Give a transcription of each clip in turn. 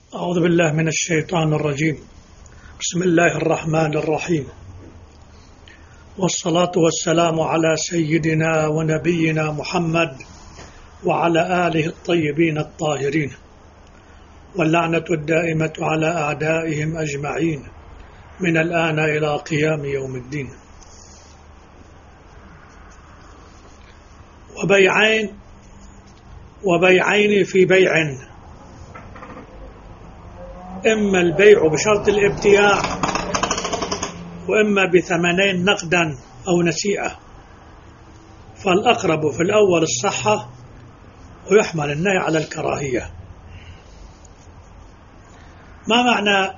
أعوذ بالله من الشيطان الرجيم. بسم الله الرحمن الرحيم، والصلاة والسلام على سيدنا ونبينا محمد وعلى آله الطيبين الطاهرين، واللعنة الدائمة على أعدائهم أجمعين من الآن إلى قيام يوم الدين. وبيعين في بيع، إما البيع بشرط الابتياع، وإما بثمنين نقدا أو نسيئة، فالأقرب في الأول الصحة، ويحمل النهي على الكراهية. ما معنى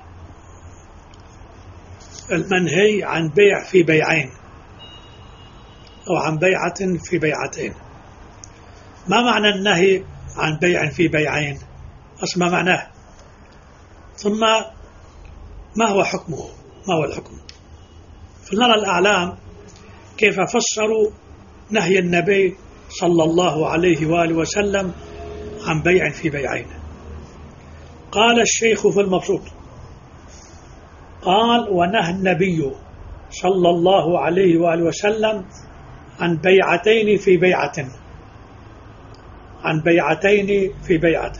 المنهي عن بيع في بيعين أو عن بيعة في بيعتين؟ ما معنى النهي عن بيع في بيعين؟ أسمى معناه، ثم ما هو حكمه؟ ما هو الحكم؟ فلنرى الأعلام كيف فسروا نهي النبي صلى الله عليه وآله وسلم عن بيع في بيعين. قال الشيخ في المبسوط، قال: ونهى النبي صلى الله عليه وآله وسلم عن بيعتين في بيعة، عن بيعتين في بيعة.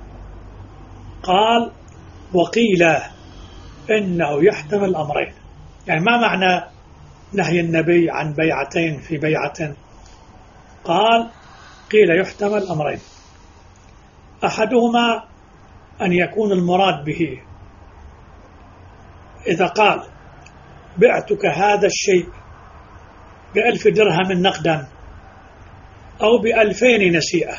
قال: وقيل إنه يحتمل الأمرين. يعني ما معنى نهي النبي عن بيعتين في بيعة؟ قال: قيل يحتمل الأمرين، أحدهما أن يكون المراد به إذا قال: بعتك هذا الشيء ب1000 درهم نقدا أو ب2000 نسيئة،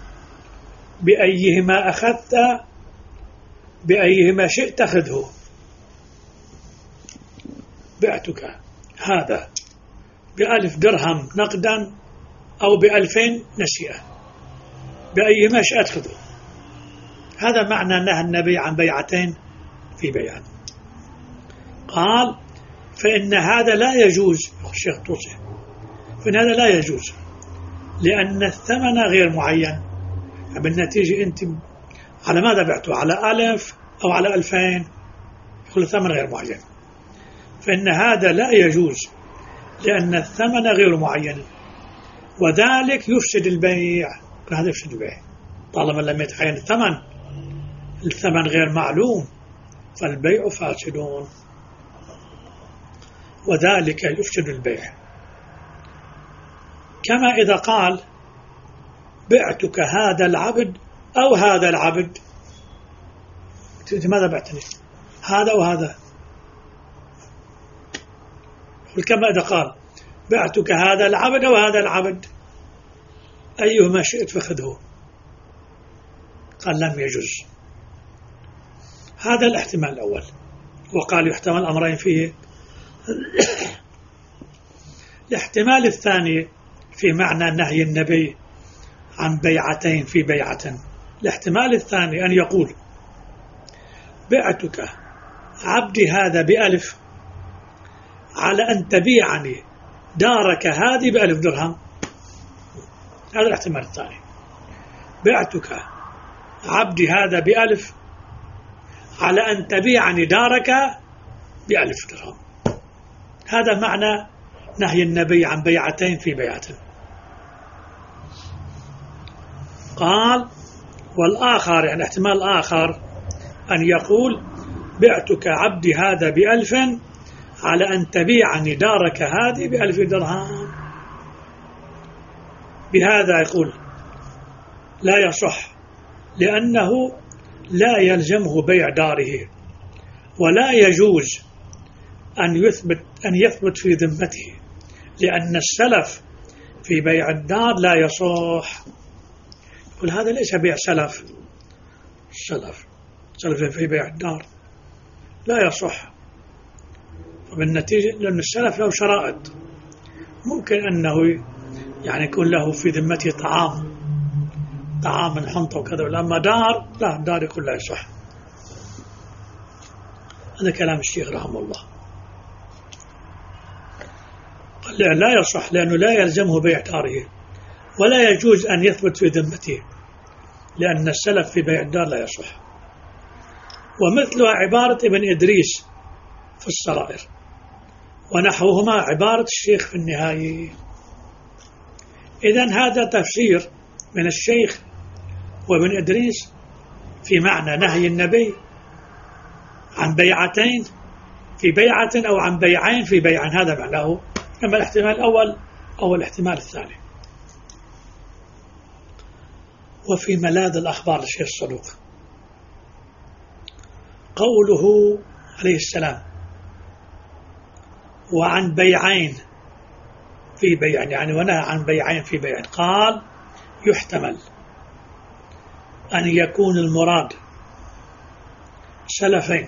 بأيهما أخذت بأيهما شئت خذه. بعتك هذا ب1000 درهم نقدا أو ب2000 نسيئة، بأيهما شئت خذه. هذا معنى نهى النبي عن بيعتين في بيعة. قال: فإن هذا لا يجوز، الشيخ توصي، فإن هذا لا يجوز لأن الثمن غير معين. بالنتيجة أنت على ماذا بعته؟ على 1000 أو على 2000؟ يقول الثمن غير معين. فإن هذا لا يجوز لأن الثمن غير معين، وذلك يفسد البيع. هذا يفسد البيع طالما لم يتعين الثمن غير معلوم، فالبيع فاسدون، وذلك يفسد البيع. كما إذا قال: بعتك هذا العبد أو هذا العبد. ماذا بعتني؟ هذا وهذا. كما إذا قال: بعتك هذا العبد أو هذا العبد، أيهما شئت فخذه. قال: لم يجوز. هذا الاحتمال الأول. وقال: يحتمل الأمرين فيه. الاحتمال الثاني في معنى نهي النبي عن بيعتين في بيعة. الاحتمال الثاني أن يقول: بعتك عبدي هذا ب1000 على أن تبيعني دارك هذه ب1000 درهم. هذا الاحتمال الثاني. بعتك عبدي هذا ب1000 على أن تبيعني دارك ب1000 درهم. هذا معنى نهي النبي عن بيعتين في بيعة. قال: والآخر، يعني احتمال الآخر أن يقول: بعتك عبدي هذا ب1000 على أن تبيعني دارك هذه ب1000 درهم. بهذا يقول لا يصح، لأنه لا يلزمه بيع داره، ولا يجوز أن يثبت في ذمته، لأن السلف في بيع الدار لا يصح. يقول هذا ليس بيع سلف، السلف في بيع الدار لا يصح. وبالنتيجة لأن السلف له شرائط، ممكن أنه يعني يكون له في ذمته طعام من حنطة وكذا، أما دار لا، الدار يقول لا يصح. هذا كلام الشيخ رحمه الله. قال لا يصح لأنه لا يلزمه بيع داره، ولا يجوز أن يثبت في ذمته، لأن السلف في بيع الدار لا يصح. ومثلها عبارة ابن إدريس في السرائر، ونحوهما عبارة الشيخ في النهاية. إذن هذا تفسير من الشيخ وابن إدريس في معنى نهي النبي عن بيعتين في بيعة أو عن بيعين في بيع، هذا معناه. أما الاحتمال الأول أو الاحتمال الثاني. وفي ملاذ الأخبار للشيخ الصدوق قوله عليه السلام: وعن بيعين في بيع، يعني ونهى عن بيعين في بيع. قال: يحتمل أن يكون المراد سلفين،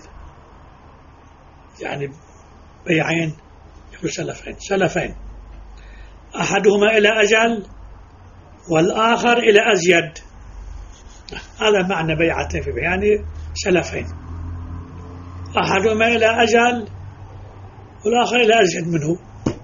يعني بيعين يقول سلفين أحدهما إلى أجل والآخر إلى أزيد. هذا معنى بيعتين في بيع، يعني سلفين أحدهما إلى أجل والآخر إلى أزيد منه.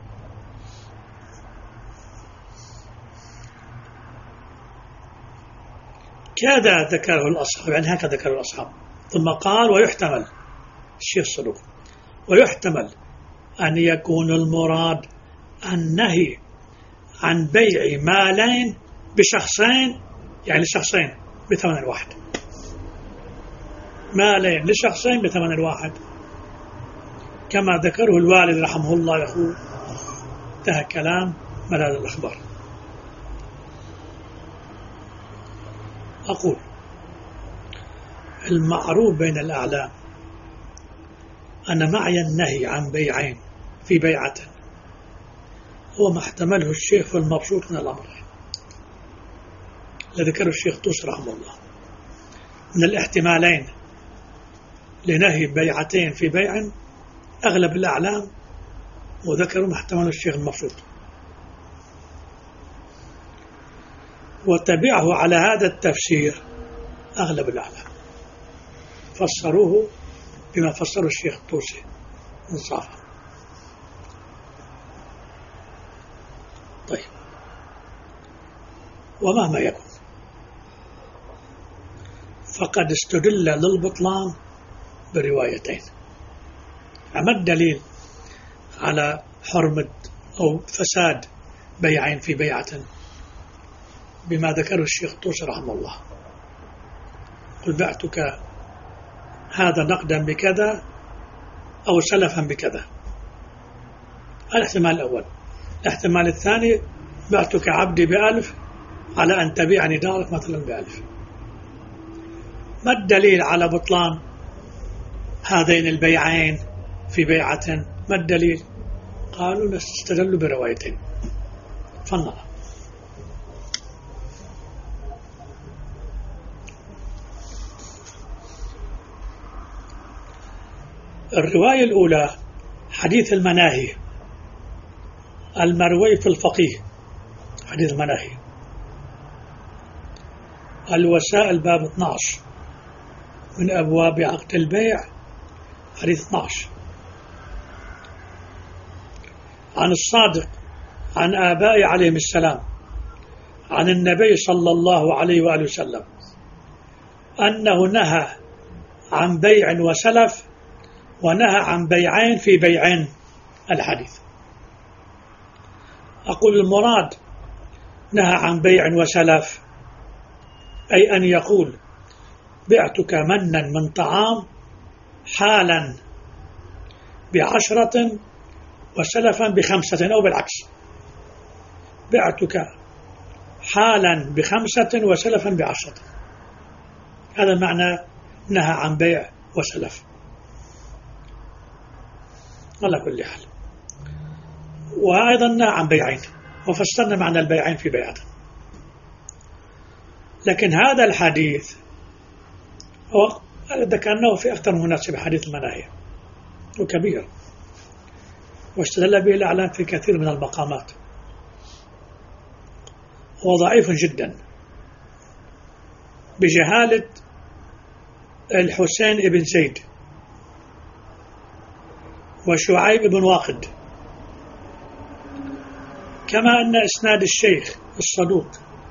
كذا ذكره الأصحاب، يعني هكذا ذكره الأصحاب. ثم قال: ويحتمل، الشيخ الصدوق، ويحتمل أن يكون المراد النهي عن بيع مالين بشخصين، يعني لشخصين بثمن واحد، مالين لشخصين بثمن واحد، كما ذكره الوالد رحمه الله. يقول: انتهى كلام ملاذ الأخبار. أقول: المعروف بين الأعلام أن معنى النهي عن بيعين في بيعة هو ما احتمله الشيخ في المبسوط من الأمرين الذي ذكره الشيخ طوس رحمه الله من الاحتمالين لنهي بيعتين في بيع. أغلب الأعلام وذكروا ما احتمله الشيخ المبسوط، وتبعه على هذا التفسير أغلب الأعلام، فسروه بما فسره الشيخ الطوسي انصافا. طيب، ومهما يكن فقد استدل للبطلان بروايتين. أما الدليل على حرمة أو فساد بيعين في بيعة بما ذكره الشيخ طوسي رحمه الله: قل بعتك هذا نقدا بكذا أو سلفا بكذا. الاحتمال الأول. الاحتمال الثاني: بعتك عبدي ب1000 على أن تبيعني دارك مثلا ب1000. ما الدليل على بطلان هذين البيعين في بيعة؟ ما الدليل؟ قالوا: نستدل بروايتين. فنرى. الرواية الأولى حديث المناهي المروي في الفقيه، حديث المناهي الوسائل باب 12 من أبواب عقد البيع، حديث 12. عن الصادق عن آبائه عليهم السلام عن النبي صلى الله عليه وآله وسلم أنه نهى عن بيع وسلف ونهى عن بيعين في بيعين. الحديث. أقول: المراد نهى عن بيع وسلف أي أن يقول: بعتك منا من طعام حالا ب10 وسلفا ب5، أو بالعكس، بعتك حالا ب5 وسلفا ب10. هذا معنى نهى عن بيع وسلف على كل حال. وأيضا نهى عن بيعين، وفسرنا معنى البيعين في بيعة. لكن هذا الحديث هو ذكرناه في أكثر من مناسبة، حديث المناهي، وكبير، واستدل به الأعلام في كثير من المقامات. هو ضعيف جدا بجهالة الحسين بن زيد وشعيب بن واقد، كما أن إسناد الشيخ الصدوق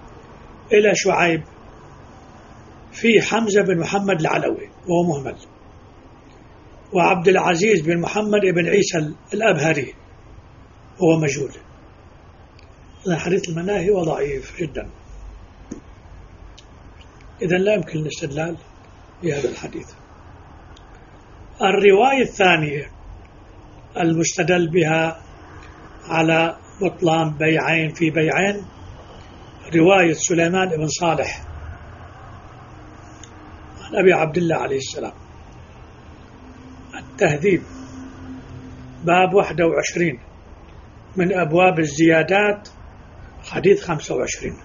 إلى شعيب في حمزة بن محمد العلوي وهو مهمل، وعبد العزيز بن محمد بن عيسى الأبهري هو مجهول. حديث المناهي هو ضعيف جدا، إذن لا يمكن الاستدلال بهذا الحديث. الرواية الثانية المستدل بها على بطلان بيعين في بيعين رواية سليمان بن صالح عن أبي عبد الله عليه السلام، التهذيب باب 21 من أبواب الزيادات حديث 25.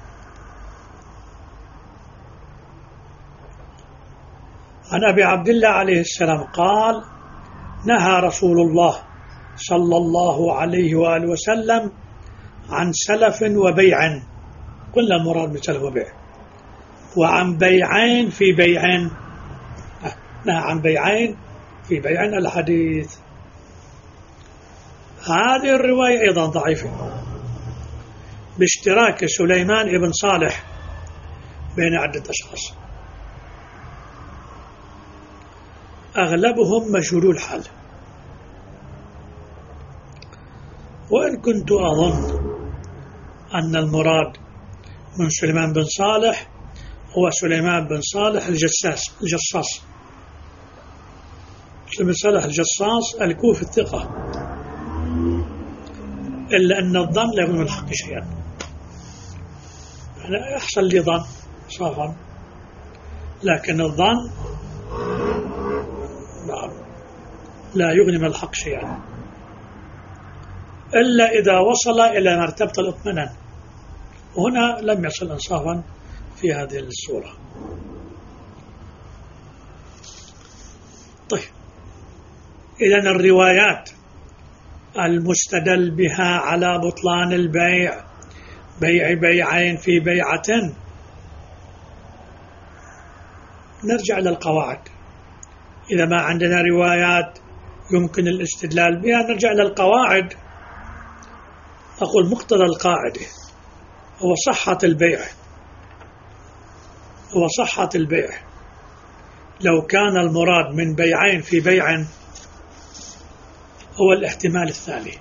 عن أبي عبد الله عليه السلام قال: نهى رسول الله صلى الله عليه وآله وسلم عن سلف وبيع، كل المراد بسلف وبيع، وعن بيعين في بيعين، نهى عن بيعين في بيعين الحديث. هذه الرواية أيضا ضعيفة باشتراك سليمان بن صالح بين عدة أشخاص أغلبهم مجهولو الحال. وإن كنت أظن أن المراد من سليمان بن صالح هو سليمان بن صالح الجصاص سليمان صالح الجصاص الكوفي الثقة، إلا أن الظن لا يكون من الحق شيئا. أنا يحصل لي ظن صافا، لكن الظن لا يغني من الحق شيئا إلا إذا وصل إلى مرتبة الاطمئنان، وهنا لم يصل إنصافا في هذه الصورة. طيب، إذن الروايات المستدل بها على بطلان البيع، بيع بيعين في بيعة، نرجع إلى القواعد. إذا ما عندنا روايات يمكن الاستدلال بها نرجع إلى القواعد. أقول مقتضى القاعدة هو صحة البيع، هو صحة البيع لو كان المراد من بيعين في بيع هو الاحتمال الثاني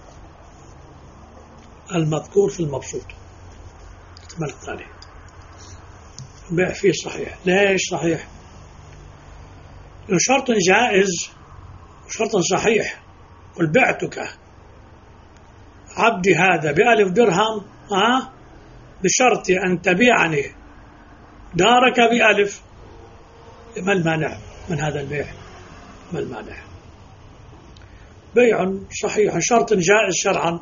المذكور في المبسوط. الاحتمال الثاني البيع فيه صحيح. ليش صحيح؟ لأنه شرط جائز وشرط صحيح. قل بعتك عبدي هذا ب1000 درهم بشرط أن تبيعني دارك ب1000. ما المانع من هذا البيع؟ ما المانع؟ بيع صحيح شرط جائز شرعا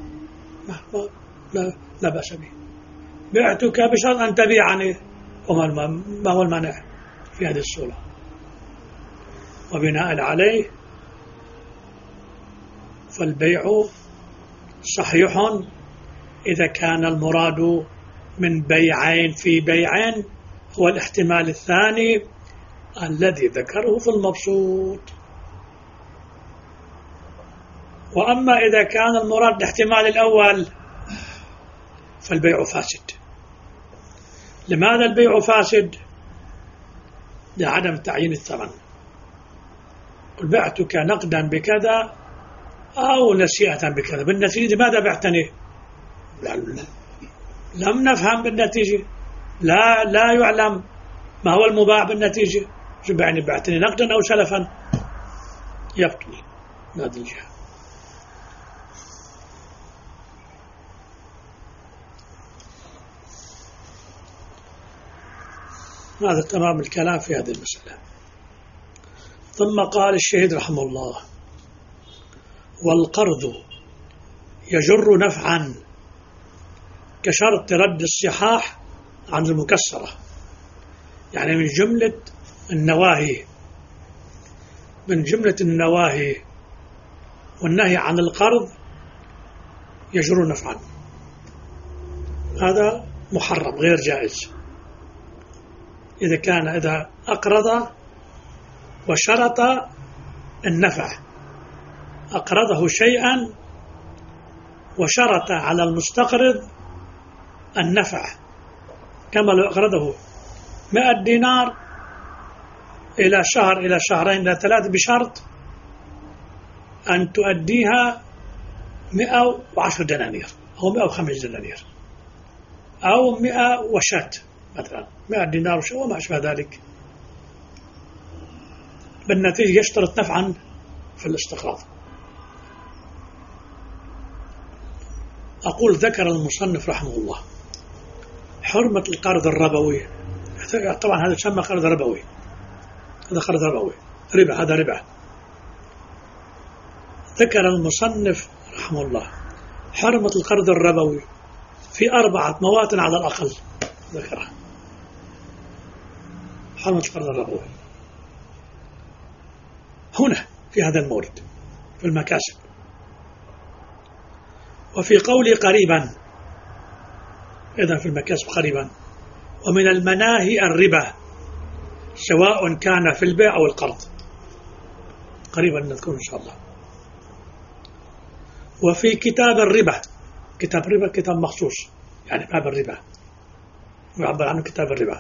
لا بأس به. بعتك بشرط أن تبيعني، وما هو المانع في هذه الصورة؟ وبناء عليه فالبيع صحيح إذا كان المراد من بيعين في بيعين هو الاحتمال الثاني الذي ذكره في المبسوط. وأما إذا كان المراد الاحتمال الأول فالبيع فاسد. لماذا البيع فاسد؟ لعدم تعيين الثمن. قل بعتك نقدا بكذا أو نسيئة بكذا. بالنتيجة ماذا بعتني؟ لم نفهم بالنتيجة، لا يعلم ما هو المباع بالنتيجة. شو يعني بعتني نقدا أو سلفا؟ يبطل هذه الجهة. هذا تمام الكلام في هذه المسألة. ثم قال الشهيد رحمه الله: والقرض يجر نفعا كشرط رد الصحاح عن المكسرة. يعني من جملة النواهي والنهي عن القرض يجر نفعا، هذا محرم غير جائز. إذا أقرض وشرط النفع، أقرضه شيئا وشرط على المستقرض النفع، كما لو أقرضه 100 دينار إلى شهر إلى شهرين إلى 3 بشرط أن تؤديها 110 دنانير أو 105 دنانير أو 100 وشات مثلا 100 دينار وما أشبه ذلك. بالنتيجة يشترط نفعا في الاستقراض. أقول ذكر المصنف رحمه الله حرمة القرض الربوي. طبعا هذا يسمى قرض ربوي، هذا قرض ربوي، ربا، هذا ربا. ذكر المصنف رحمه الله حرمة القرض الربوي في 4 مواطن على الأقل، ذكرها حرمة القرض الربوي هنا في هذا المورد في المكاسب. وفي قولي قريبا، إذن في المكاسب قريبا. ومن المناهي الربا سواء كان في البيع أو القرض، قريبا نذكر إن شاء الله. وفي كتاب الربا، كتاب الربا كتاب مخصوص يعني باب الربا يعبر عنه كتاب الربا،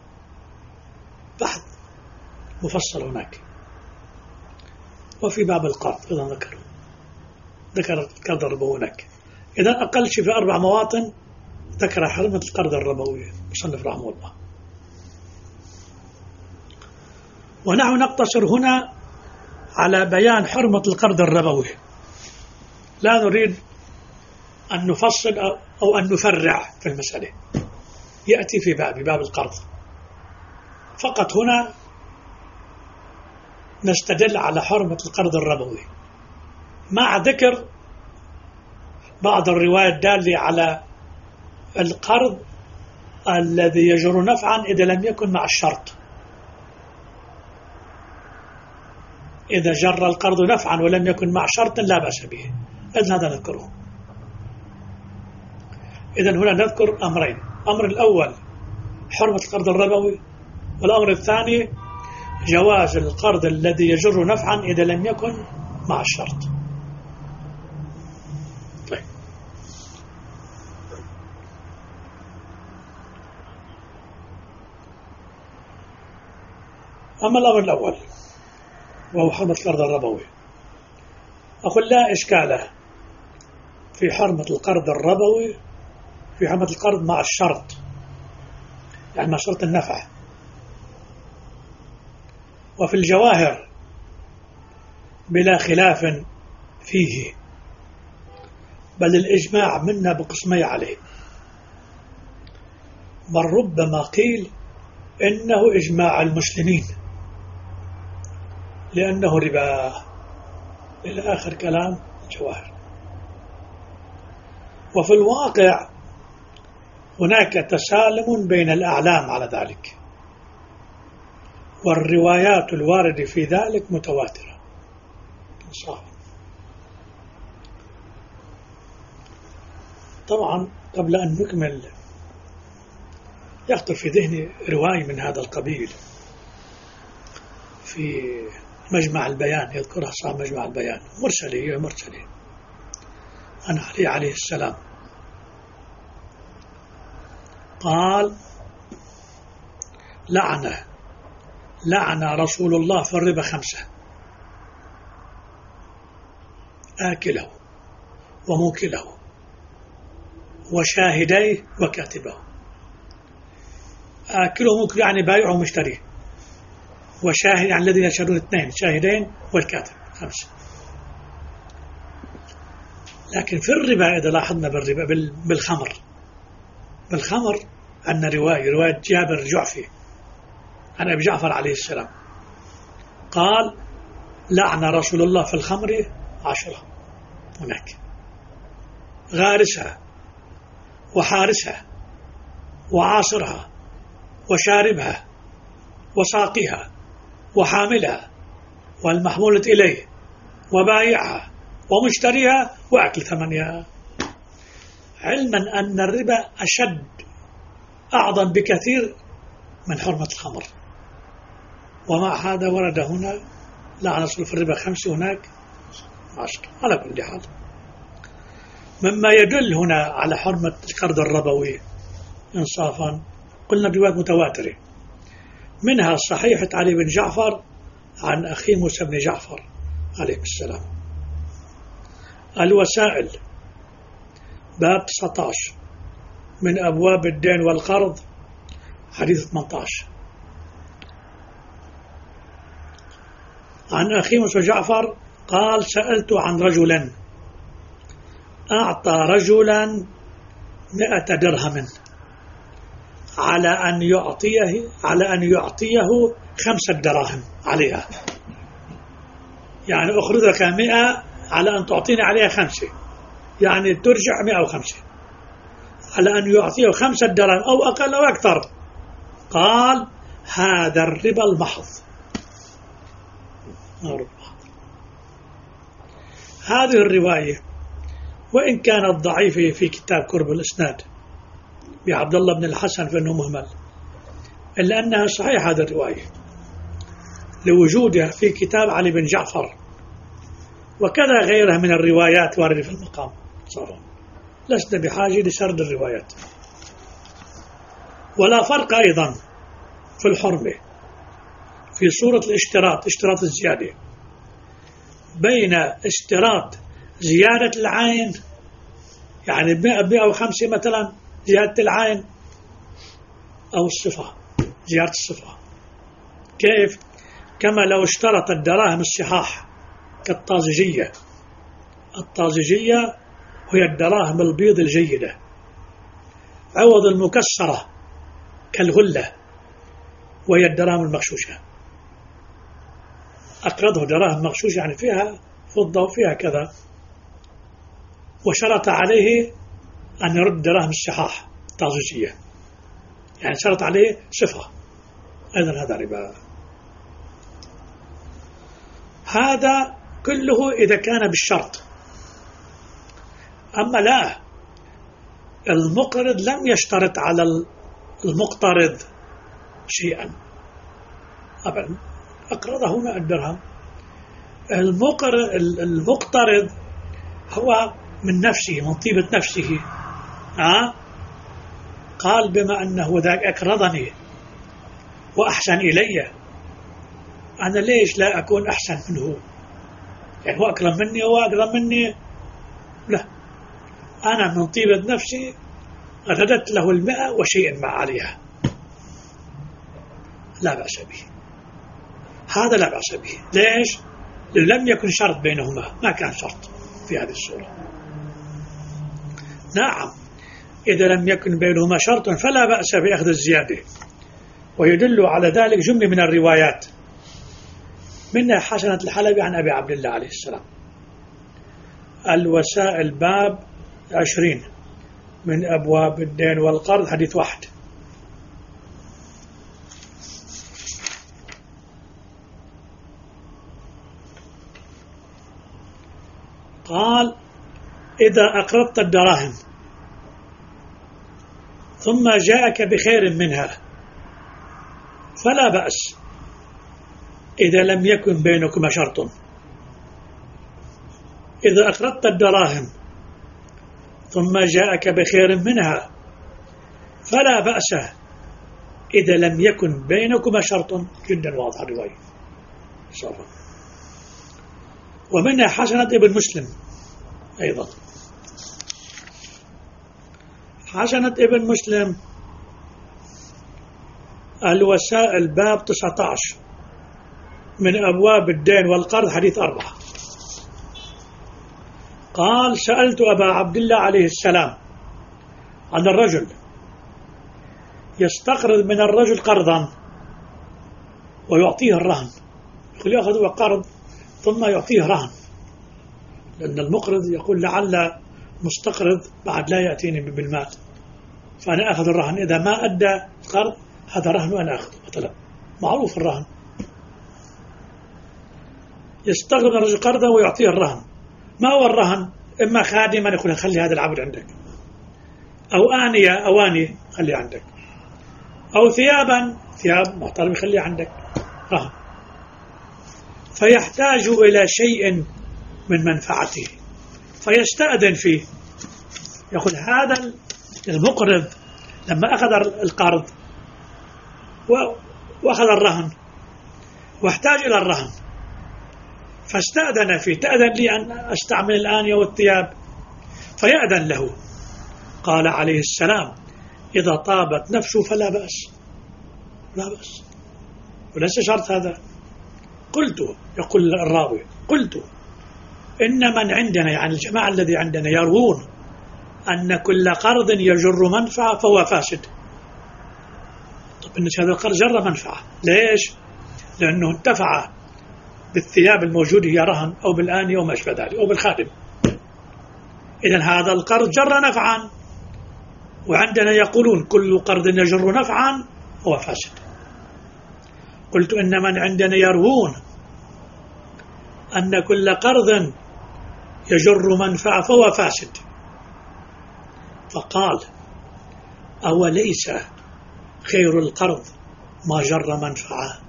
بحث مفصل هناك. وفي باب القرض أيضا ذكر القرض الربوي هناك. إذا أقل شيء في 4 مواطن ذكر حرمة القرض الربوي مصنف رحمه الله. ونحن نقتصر هنا على بيان حرمة القرض الربوي، لا نريد أن نفصل أو أن نفرع في المسألة، يأتي في باب القرض. فقط هنا نستدل على حرمة القرض الربوي مع ذكر بعض الروايات الدالة على القرض الذي يجر نفعا إذا لم يكن مع الشرط. إذا جر القرض نفعا ولم يكن مع شرط لا بأس به، إذن هذا نذكره. إذن هنا نذكر أمرين، الأمر الأول حرمة القرض الربوي، والأمر الثاني جواز القرض الذي يجر نفعا إذا لم يكن مع الشرط. طيب. أما الأمر الأول وهو حرمة القرض الربوي، أقول لا إشكال في حرمة القرض الربوي في حرمة القرض مع الشرط، يعني مع شرط النفع. وفي الجواهر بلا خلاف فيه، بل الإجماع منا بقسمي عليه، بل ربما قيل إنه إجماع المسلمين لأنه ربا، إلى آخر كلام الجواهر. وفي الواقع هناك تسالم بين الأعلام على ذلك، والروايات الواردة في ذلك متواترة. صح. طبعا قبل أن نكمل يخطر في ذهني رواية من هذا القبيل في مجمع البيان، يذكرها صاحب مجمع البيان، مرسلة عن علي عليه السلام قال: لعن رسول الله في الربا 5: آكله وموكله وشاهديه وكاتبه. آكله وموكله يعني بايعه ومشتريه، وشاهد يعني الذين يشهدون 2، شاهدين والكاتب 5. لكن في الربا إذا لاحظنا بالربا بالخمر عندنا رواية جابر الجعفي عن أبي جعفر عليه السلام قال: لعن رسول الله في الخمر 10 هناك: غارسها وحارسها وعاصرها وشاربها وساقيها وحاملها والمحمولة إليه وبايعها ومشتريها وأكل ثمنها، علما أن الربا أشد أعظم بكثير من حرمة الخمر. ومع هذا ورد هنا لعن رسول في الربا 5 هناك 10. على كل حال مما يدل هنا على حرمة القرض الربوي إنصافا قلنا بروايات متواترة، منها صحيحة علي بن جعفر عن أخي موسى بن جعفر عليه السلام الوسائل باب 19 من أبواب الدين والقرض حديث 18. عن أخي موسى جعفر قال سألت عن رجل أعطى رجلا 100 درهم على أن يعطيه 5 دراهم عليها، يعني أخرجك 100 على أن تعطيني عليها 5، يعني ترجع 105، على أن يعطيه 5 دراهم أو أقل أو أكثر. قال هذا الربا المحض. هذه الرواية وإن كانت ضعيفة في كتاب كرب الإسناد بعبد الله بن الحسن فإنه مهمل، إلا أنها صحيحة هذه الرواية لوجودها في كتاب علي بن جعفر، وكذا غيرها من الروايات واردة في المقام. صراحة لسنا بحاجة لسرد الروايات. ولا فرق أيضا في الحرمة في صورة اشتراط الزيادة بين اشتراط زيادة العين، يعني 105 مثلا زيادة العين، أو الصفة زيادة الصفة. كيف؟ كما لو اشترط الدراهم الصحاح كالطازجية. الطازجية هي الدراهم البيض الجيدة عوض المكسرة كالغلة، وهي الدراهم المغشوشة. أقرضه دراهم مغشوشة يعني فيها فضة وفيها كذا، وشرط عليه أن يرد دراهم الصحاح الطازجية، يعني شرط عليه صفة، أيضا هذا ربا. هذا كله إذا كان بالشرط. أما لا، المقرض لم يشترط على المقترض شيئا أبدا، أقرضه 100 درهم. المقترض هو من نفسه، من طيبة نفسه، قال بما أنه ذاك أقرضني وأحسن إلي، أنا ليش لا أكون أحسن منه؟ يعني هو أكرم مني هو أكرم مني، لا، أنا من طيبة نفسي رددت له 100 وشيء مع عليها، لا بأس به. هذا لا بأس به. ليش؟ لم يكن شرط بينهما، ما كان شرط في هذه الصورة. نعم، إذا لم يكن بينهما شرط فلا بأس بأخذ الزيادة، ويدل على ذلك جملة من الروايات، منها حسنة الحلبي عن أبي عبد الله عليه السلام. الوسائل باب 20 من أبواب الدين والقرض حديث 1. قال إذا أقرضت الدراهم ثم جاءك بخير منها فلا بأس إذا لم يكن بينكما شرط. إذا أقرضت الدراهم ثم جاءك بخير منها فلا بأس إذا لم يكن بينكما شرط. جدا واضح الرواية. ومنها حسنة ابن مسلم أيضا. حسنة ابن مسلم الوسائل باب 19 من أبواب الدين والقرض حديث 4. قال سألت أبا عبد الله عليه السلام عن الرجل يستقرض من الرجل قرضا ويعطيه الرهن، يقول يأخذ قرض ثم يعطيه رهن، لأن المقرض يقول لعل مستقرض بعد لا يأتيني بالمال فأنا أخذ الرهن، إذا ما أدى القرض هذا رهن وأنا أخذه مثلا، معروف الرهن. يستقرض من الرجل قرضا ويعطيه الرهن. ما هو الرهن؟ إما خادما يقول خلي هذا العبد عندك، أو أواني خلي عندك، أو ثياب محترم خلي عندك رهن، فيحتاج إلى شيء من منفعته فيستأذن فيه، يقول هذا المقرض لما أخذ القرض وأخذ الرهن واحتاج إلى الرهن فاستأذن فيه: تأذن لي أن أستعمل الآنية والثياب؟ فيأذن له. قال عليه السلام: إذا طابت نفسه فلا بأس، لا بأس، وليس شرط هذا. قلت، يقول الراوي، قلت: إن من عندنا، يعني الجماعة الذي عندنا، يروون أن كل قرض يجر منفعة فهو فاسد. طب إن هذا القرض جر منفعة، ليش؟ لأنه انتفع بالثياب الموجودة هي رهن أو بالآنية وما أشبه ذلك أو بالخادم. إذن هذا القرض جر نفعا، وعندنا يقولون كل قرض يجر نفعا هو فاسد. قلت: إن من عندنا يروون أن كل قرض يجر منفعة فهو فاسد. فقال: أوليس خير القرض ما جر منفعة؟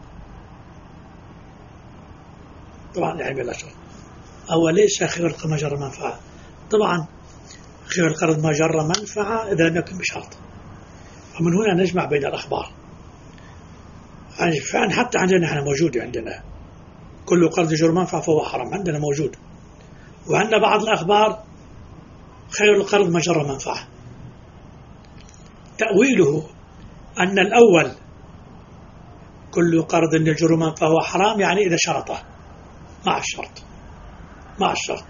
طبعا يعني بلا شرط. أوليس خير القرض ما جر منفعة؟ طبعا خير القرض ما جر منفعة إذا لم يكن بشرط. ومن هنا نجمع بين الأخبار. يعني فعلا حتى عندنا احنا موجود، عندنا كل قرض يجر منفعة فهو حرام، عندنا موجود. وعندنا بعض الأخبار خير القرض ما جر منفعة. تأويله أن الأول كل قرض يجر منفعة فهو حرام، يعني إذا شرطه مع الشرط.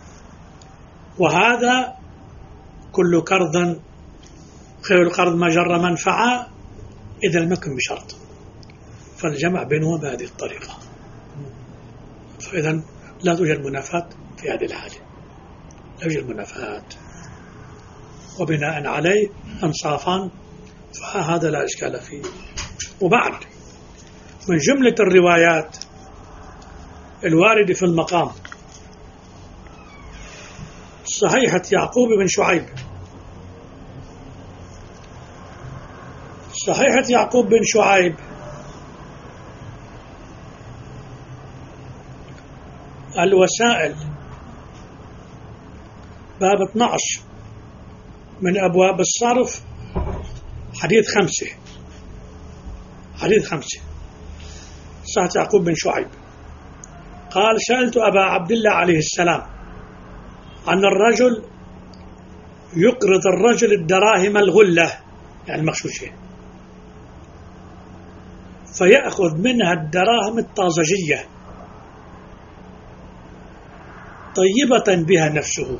وهذا كل قرض خير القرض ما جر منفعة إذا لم يكن بشرط. فالجمع بينهما بهذه الطريقة. فإذا لا توجد منافاة في هذه الحالة، لا يوجد منافاة، وبناء عليه انصافا فهذا لا إشكال فيه. وبعد من جملة الروايات الواردة في المقام صحيحة يعقوب بن شعيب. صحيحة يعقوب بن شعيب الوسائل باب 12 من أبواب الصرف، حديث 5. صحيحة يعقوب بن شعيب قال: سألت أبا عبد الله عليه السلام عن الرجل يقرض الرجل الدراهم الغلة، يعني المغشوشة، فيأخذ منها الدراهم الطازجية طيبة بها نفسه.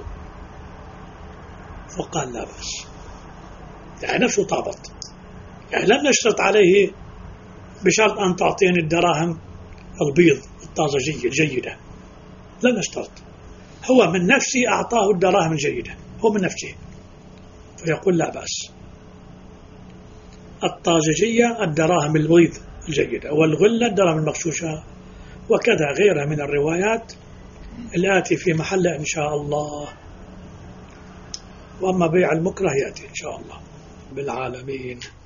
فقال: لا بأس، يعني نفسه طابت، يعني لم نشترط عليه بشرط أن تعطيني الدراهم البيض الطازجية الجيدة، لم نشترط، هو من نفسه أعطاه الدراهم الجيدة، هو من نفسه، فيقول: لا بأس. الطازجية الدراهم البيض الجيدة، والغلة الدراهم المغشوشة، وكذا غيرها من الروايات الآتي في محل إن شاء الله. وأما بيع المكره يأتي إن شاء الله بالعالمين.